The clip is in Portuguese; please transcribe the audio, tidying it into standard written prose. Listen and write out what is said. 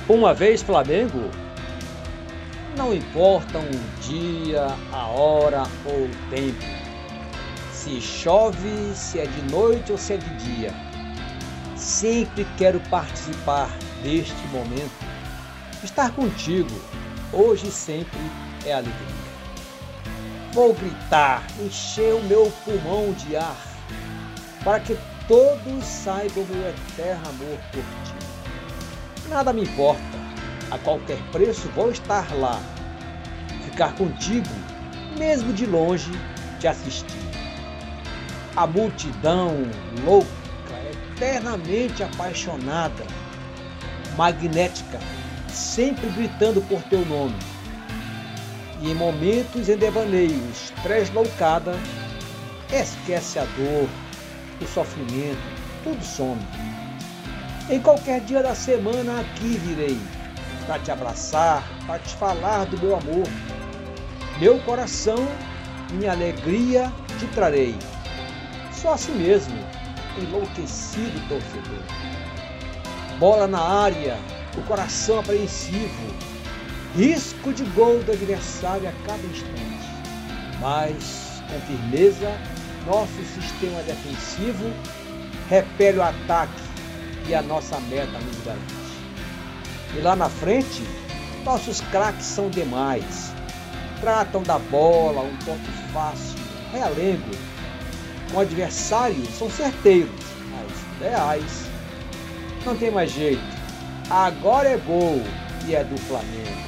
Uma vez Flamengo, não importa o dia, a hora ou o tempo, se chove, se é de noite ou se é de dia, sempre quero participar deste momento. Estar contigo, hoje e sempre, é alegria. Vou gritar, encher o meu pulmão de ar, para que todos saibam meu eterno amor por ti. Nada me importa, a qualquer preço vou estar lá, ficar contigo, mesmo de longe, te assistir. A multidão louca, eternamente apaixonada, magnética, sempre gritando por teu nome. E em momentos em devaneios, tresloucada, esquece a dor, o sofrimento, tudo some. Em qualquer dia da semana aqui virei, para te abraçar, para te falar do meu amor. Meu coração, minha alegria te trarei. Só assim mesmo, enlouquecido torcedor. Bola na área, o coração apreensivo, risco de gol do adversário a cada instante. Mas, com firmeza, nosso sistema defensivo repele o ataque e a nossa meta nos garante. E lá na frente, nossos craques são demais. Tratam da bola, um toque fácil, realengo. Com adversários são certeiros, mas leais. Não tem mais jeito. Agora é gol e é do Flamengo.